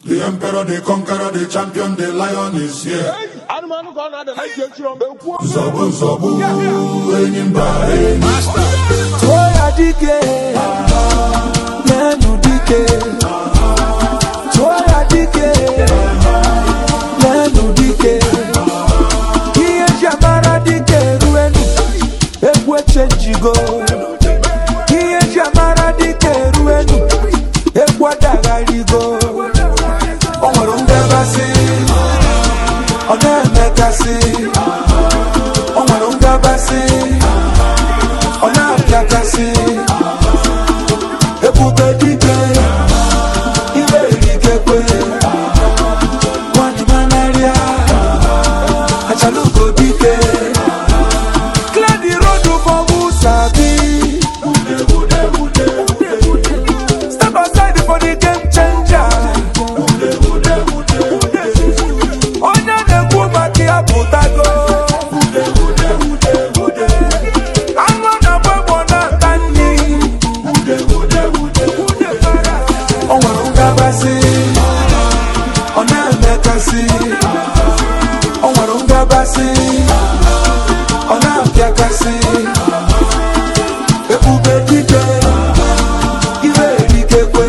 The emperor, the conqueror, the champion, the lion is here. Zobu, zobu, anybody. Toya dike, nenu dike. Toya dike, nenu dike. Iye jamara dike ruenu, ekwe chenjigo. Iye jamara dike ruenu, ekwe dagarigo. Onwarunga basi, onemekasi. Onwarunga basi, onapyakasi. Ebube dike, iwe irikekwe. Wani manaria, achaluko dike. Clear the road for Musabi. Step aside for the game changer. Onya nekwu maki abutago. Amo na bwebo na tani. Onwarunga basi, onemekasi. Onwarunga basi, onapyakasi. Ebube dike, iwe irikekwe.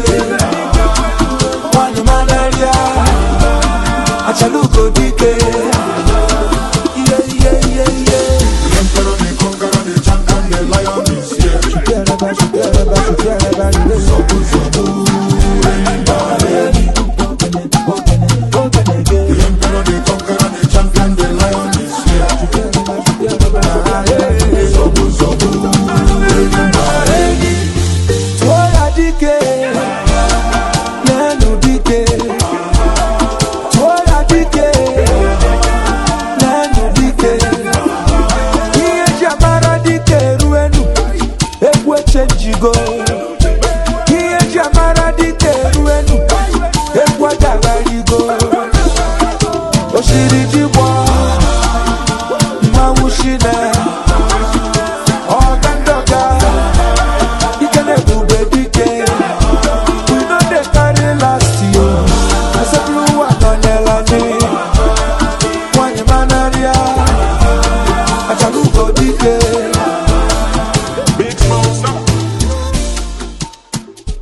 Wani manaria, achaluko dike. The emperor, the conqueror, the champion, the lion is here. Zobu, zobu, anybody. The emperor, the conqueror, the champion, the lion is here. Zobu, zobu, anybody. Toya dike, nenu dike. Toya dike, nenu dike. Iye jamara dike ruenu, ekwe chenjigo. Iye jamara dike ruenu, ekwe dagarigo. Oshiri jibwa, mawushine.